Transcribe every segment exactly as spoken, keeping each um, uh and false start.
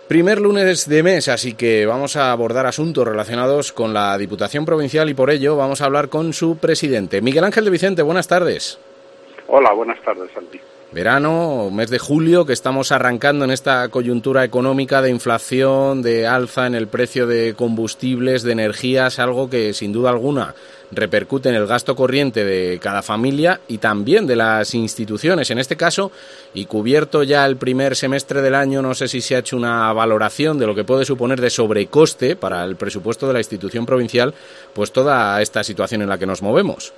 Primer lunes de mes, así que vamos a abordar asuntos relacionados con la Diputación Provincial y por ello vamos a hablar con su presidente. Miguel Ángel de Vicente, buenas tardes. Hola, buenas tardes, Santi. Verano, mes de julio, que estamos arrancando en esta coyuntura económica de inflación, de alza en el precio de combustibles, de energías, algo que sin duda alguna repercute en el gasto corriente de cada familia y también de las instituciones. En este caso, y cubierto ya el primer semestre del año, no sé si se ha hecho una valoración de lo que puede suponer de sobrecoste para el presupuesto de la institución provincial, pues toda esta situación en la que nos movemos.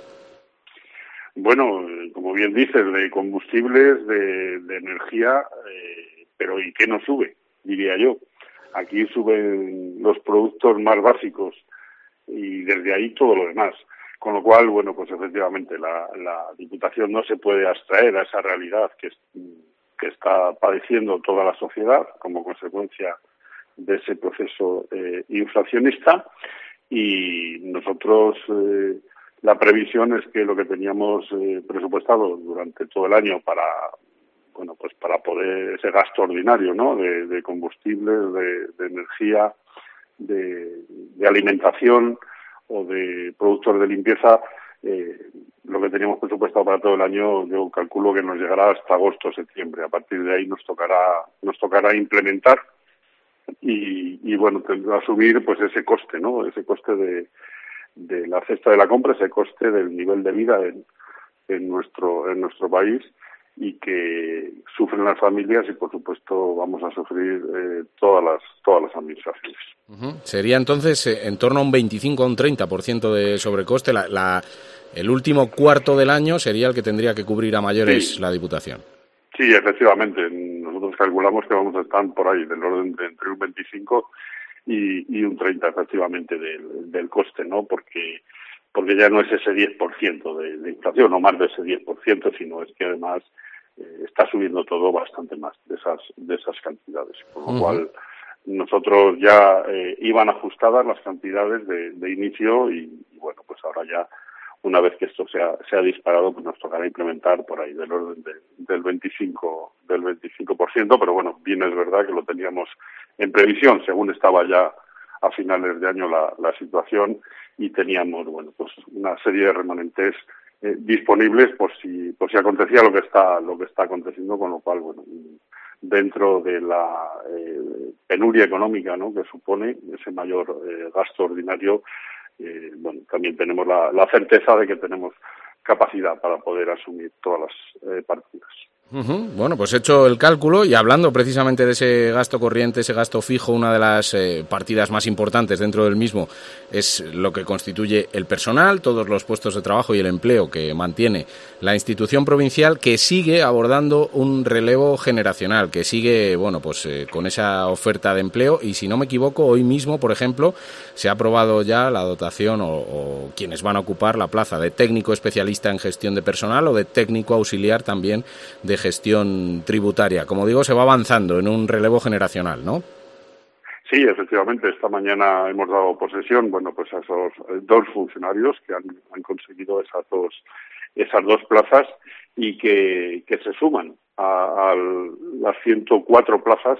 Bueno, como bien dices, de combustibles, de, de energía, eh, pero ¿y qué no sube? Diría yo. Aquí suben los productos más básicos y desde ahí todo lo demás. Con lo cual, bueno, pues efectivamente la, la Diputación no se puede abstraer a esa realidad que, que está padeciendo toda la sociedad como consecuencia de ese proceso eh, inflacionista y nosotros... Eh, La previsión es que lo que teníamos eh, presupuestado durante todo el año para, bueno, pues para poder ese gasto ordinario, ¿no? De, de combustibles, de, de energía, de, de alimentación o de productos de limpieza, eh, lo que teníamos presupuestado para todo el año, yo calculo que nos llegará hasta agosto o septiembre. A partir de ahí nos tocará, nos tocará implementar y, y bueno, tendrá que asumir pues ese coste, ¿no? Ese coste de de la cesta de la compra, ese coste del nivel de vida en, en nuestro en nuestro país y que sufren las familias y por supuesto vamos a sufrir eh, todas las todas las administraciones. Uh-huh. Sería entonces eh, en torno a un veinticinco a un treinta por ciento de sobrecoste. La, la, el último cuarto del año sería el que tendría que cubrir a mayores sí. La Diputación. Sí, efectivamente. Nosotros calculamos que vamos a estar por ahí del orden de entre un veinticinco Y, y un treinta efectivamente del, del coste, ¿no? Porque porque ya no es ese diez por ciento de, de inflación, no más de ese diez por ciento, sino es que además eh, está subiendo todo bastante más de esas de esas cantidades. Con lo uh-huh. cual nosotros ya eh, iban ajustadas las cantidades de, de inicio y, y bueno, pues ahora ya una vez que esto se ha, se ha disparado, pues nos tocará implementar por ahí del orden de, del veinticinco del veinticinco por ciento, pero bueno, bien es verdad que lo teníamos en previsión, según estaba ya a finales de año la, la situación y teníamos, bueno, pues una serie de remanentes eh, disponibles por si por si acontecía lo que está lo que está aconteciendo, con lo cual, bueno, dentro de la eh, penuria económica, ¿no?, que supone ese mayor eh, gasto ordinario, eh, bueno, también tenemos la, la certeza de que tenemos capacidad para poder asumir todas las eh, partidas. Uh-huh. Bueno, pues hecho el cálculo y hablando precisamente de ese gasto corriente, ese gasto fijo, una de las eh, partidas más importantes dentro del mismo es lo que constituye el personal, todos los puestos de trabajo y el empleo que mantiene la institución provincial, que sigue abordando un relevo generacional, que sigue, bueno, pues eh, con esa oferta de empleo y si no me equivoco, hoy mismo, por ejemplo, se ha aprobado ya la dotación o, o quienes van a ocupar la plaza de técnico especialista en gestión de personal o de técnico auxiliar también de gestión tributaria. Como digo, se va avanzando en un relevo generacional, ¿no? Sí, efectivamente. Esta mañana hemos dado posesión, bueno, pues a esos dos funcionarios que han, han conseguido esas dos esas dos plazas y que, que se suman a, a las ciento cuatro plazas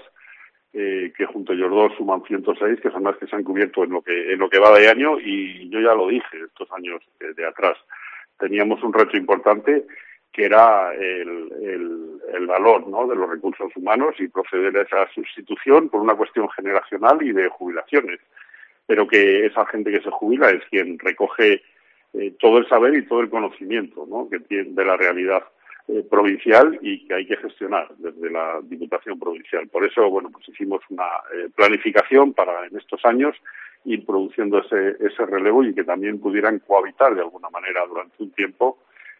eh, que junto a ellos dos suman ciento seis, que son las que se han cubierto en lo que en lo que va de año y yo ya lo dije estos años de, de atrás. Teníamos un reto importante que era el, el, el valor, ¿no?, de los recursos humanos y proceder a esa sustitución por una cuestión generacional y de jubilaciones. Pero que esa gente que se jubila es quien recoge eh, todo el saber y todo el conocimiento, ¿no?, que tiene de la realidad eh, provincial y que hay que gestionar desde la Diputación Provincial. Por eso, bueno, pues hicimos una eh, planificación para en estos años ir produciendo ese, ese relevo y que también pudieran cohabitar de alguna manera durante un tiempo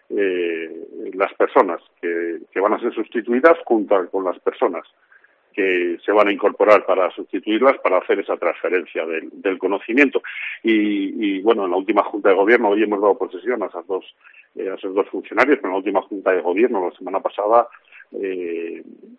Eh, las personas que, que van a ser sustituidas junto con las personas que se van a incorporar para sustituirlas, para hacer esa transferencia del, del conocimiento. Y, y bueno, en la última Junta de Gobierno, hoy hemos dado posesión a esas dos, eh, a esos dos funcionarios, pero en la última Junta de Gobierno, la semana pasada, eh,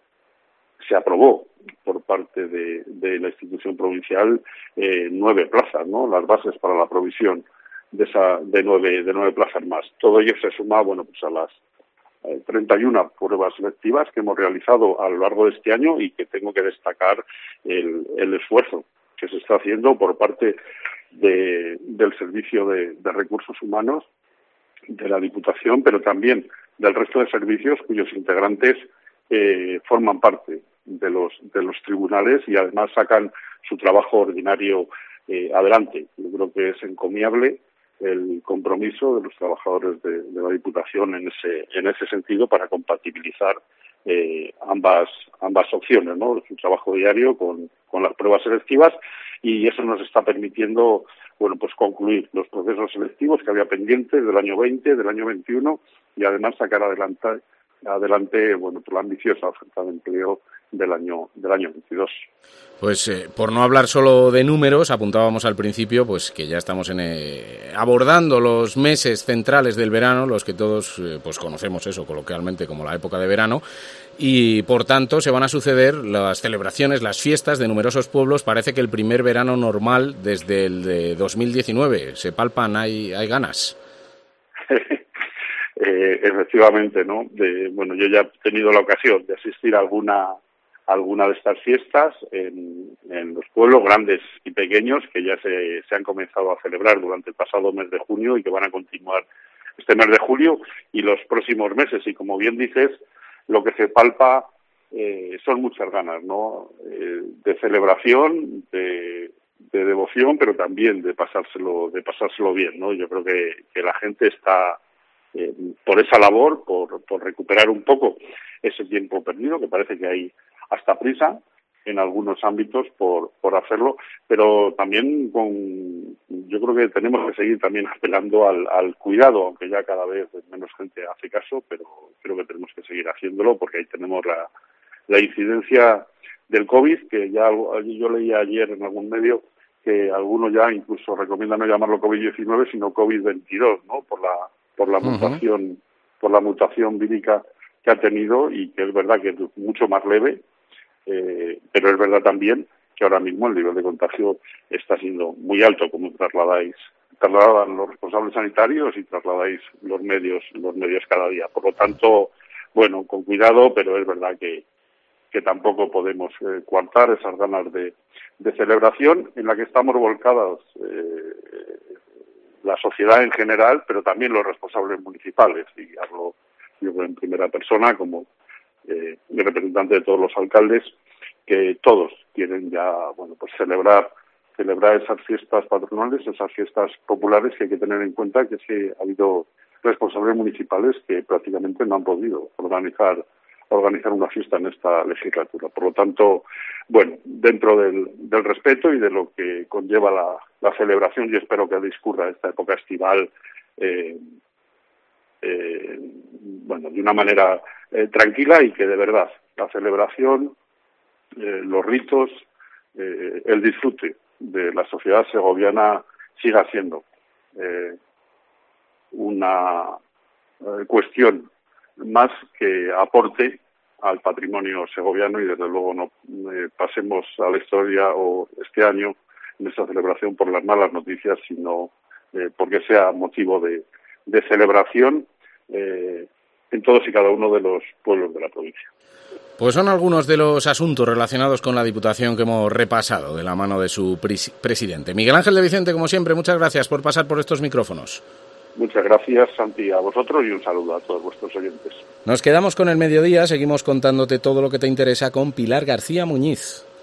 se aprobó por parte de, de la institución provincial eh, nueve plazas, ¿no?, las bases para la provisión de esa de nueve de nueve plazas más. Todo ello se suma, bueno, pues a las treinta y una pruebas selectivas que hemos realizado a lo largo de este año y que tengo que destacar el, el esfuerzo que se está haciendo por parte de, del Servicio de, de Recursos Humanos de la Diputación, pero también del resto de servicios cuyos integrantes eh, forman parte de los de los tribunales y además sacan su trabajo ordinario eh, adelante. Yo creo que es encomiable el compromiso de los trabajadores de, de la Diputación en ese en ese sentido para compatibilizar eh, ambas ambas opciones, ¿no? Su trabajo diario con, con las pruebas selectivas, y eso nos está permitiendo, bueno, pues concluir los procesos selectivos que había pendientes del año veinte, del año veintiuno, y además sacar adelante adelante, bueno, pues la ambiciosa oferta de empleo del año del año veintidós. Pues eh, por no hablar solo de números, apuntábamos al principio pues que ya estamos en, eh, abordando los meses centrales del verano, los que todos eh, pues conocemos eso coloquialmente como la época de verano, y por tanto se van a suceder las celebraciones, las fiestas de numerosos pueblos. Parece que el primer verano normal desde el de dos mil diecinueve se palpan, hay hay ganas. eh, efectivamente, ¿no? De, bueno, yo ya he tenido la ocasión de asistir a alguna alguna de estas fiestas en, en los pueblos grandes y pequeños que ya se, se han comenzado a celebrar durante el pasado mes de junio y que van a continuar este mes de julio y los próximos meses. Y como bien dices, lo que se palpa eh, son muchas ganas, ¿no? Eh, de celebración, de, de devoción, pero también de pasárselo, de pasárselo bien, ¿no? Yo creo que, que la gente está eh, por esa labor, por, por recuperar un poco ese tiempo perdido, que parece que hay hasta prisa en algunos ámbitos por, por hacerlo, pero también con, yo creo que tenemos que seguir también apelando al, al cuidado, aunque ya cada vez menos gente hace caso, pero creo que tenemos que seguir haciéndolo porque ahí tenemos la, la incidencia del COVID, que ya yo leí ayer en algún medio que algunos ya incluso recomiendan no llamarlo COVID diecinueve, sino COVID veintidós, ¿no? Por la, por la uh-huh. mutación, por la mutación vírica que ha tenido y que es verdad que es mucho más leve. Eh, pero es verdad también que ahora mismo el nivel de contagio está siendo muy alto, como trasladáis, trasladan los responsables sanitarios y trasladáis los medios, los medios cada día. Por lo tanto, bueno, con cuidado, pero es verdad que, que tampoco podemos eh, coartar esas ganas de, de celebración en la que estamos volcadas eh, la sociedad en general, pero también los responsables municipales, y hablo yo en primera persona como Eh, el representante de todos los alcaldes, que todos quieren ya, bueno, pues celebrar celebrar esas fiestas patronales, esas fiestas populares, que hay que tener en cuenta que sí ha habido responsables municipales que prácticamente no han podido organizar organizar una fiesta en esta legislatura. Por lo tanto, bueno, dentro del, del respeto y de lo que conlleva la, la celebración, y espero que discurra esta época estival eh, eh, bueno, de una manera eh, tranquila, y que de verdad la celebración, eh, los ritos, eh, el disfrute de la sociedad segoviana siga siendo eh, una eh, cuestión más que aporte al patrimonio segoviano, y desde luego no eh, pasemos a la historia o este año en esta celebración por las malas noticias, sino eh, porque sea motivo de, de celebración eh, en todos y cada uno de los pueblos de la provincia. Pues son algunos de los asuntos relacionados con la Diputación que hemos repasado de la mano de su pres- presidente. Miguel Ángel de Vicente, como siempre, muchas gracias por pasar por estos micrófonos. Muchas gracias, Santi, a vosotros, y un saludo a todos vuestros oyentes. Nos quedamos con el mediodía, seguimos contándote todo lo que te interesa con Pilar García Muñiz.